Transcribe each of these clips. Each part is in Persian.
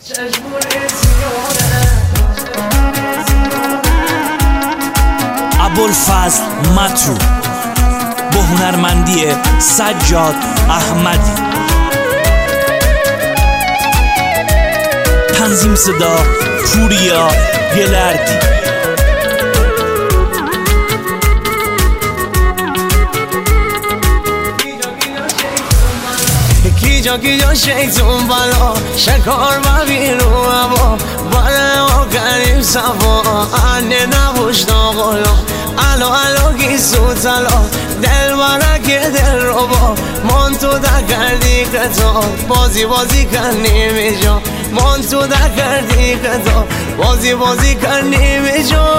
ابوالفضل مطرو با هنرمندی سجاد احمدی. تنظیم صدا پوریا گلردی. کیجا کیجا شیطون بالا شکار و بیرو با باره و کریم صفا انه نبوش ناغلا الو الو گیسو تلا دل برک دل رو با من تو در کردی کتا بازی بازی کنی میجا من تو در کردی کتا بازی بازی کنی میجا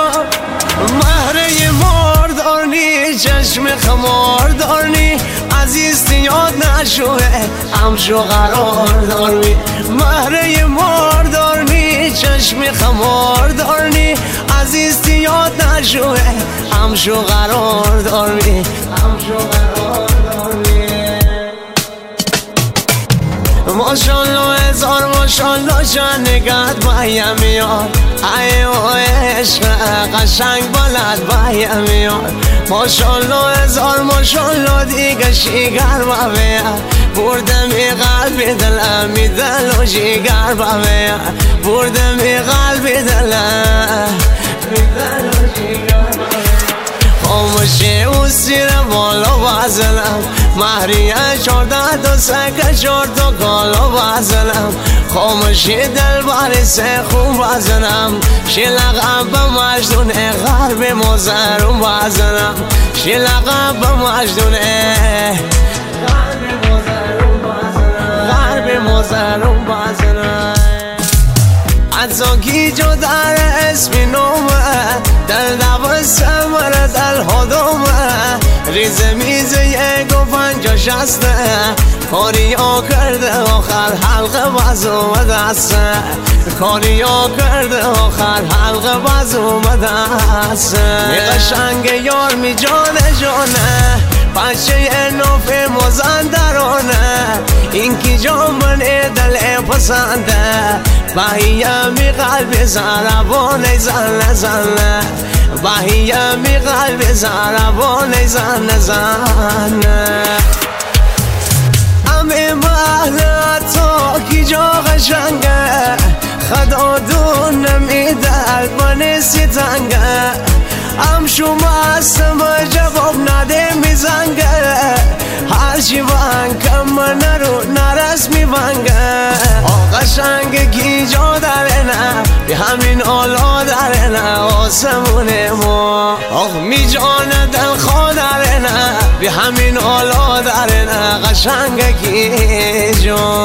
مهره ماردارنی چشم خماردارنی عزیز یاد نشوه همشو قرار دارمی مهره ماردارنی چشم خماردارنی عزیز یاد نشوه همشو قرار دارمی همشو قرار دارمی ماشالله هزار ماشالله جان نگهت بایم میاد ایو عشق قشنگ بلد بایم میاد ماشالله هزار ماشالله دیگه شیگر بایم بردم ای قلبی دلم می دل و جیگر بایم بردم ای قلبی دلم می دل و جیگر خاموشی او سیر بالا بازلم مهریه 14 تا سکه 4 تا کالا بازلم خاموشی دل باری سه خون بازلم شی لقب مجدون غرب مزرون بازلم شی لقب مجدون غرب مزرون بازلم عزاکی جو در اسمی نومه دل دو سمر دل هدومه ریز میز 1 و 50 60 کاری ها کرده آخر حلقه باز اومده کاری ها کرده آخر حلقه باز اومده می قشنگ یار می جانه جانه بچه نوف مزندرانه این کی جان من دل پسنده بهیه می قلب زربانه زنه زنه بهیه می قلب زربانه زنه زنه امی محلت تا کی جا قشنگه خدا دون نمیده من ستنگه ام شما هستم جواب نده میزنگه هرچی وانکم من رو نرس میونگه آقا شنگ کی جا داره نه به همین آلا داره نه آسمونه ما آق می جانه دل خواه داره نه به همین آلا داره نه قشنگ کی جا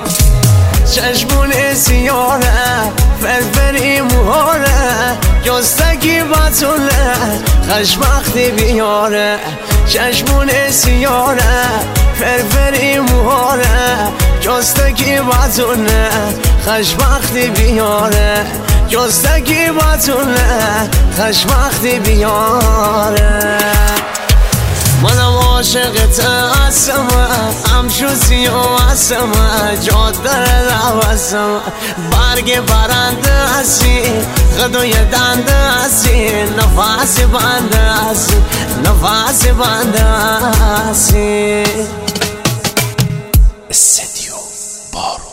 چشمون سیاره فرفری موهاره جستگی بطوله خشمختی بیاره چشمون سیاره فرفری موهاره جستگی بطوله خشمختی بیاره جستگی بطوله خشمختی بیاره منم عاشقت هستم همشو سیاه هستم جاده روستم برگ برنده هستی غدوی دنده هستی نفس بنده هستی نفس بنده هستی استدیو بار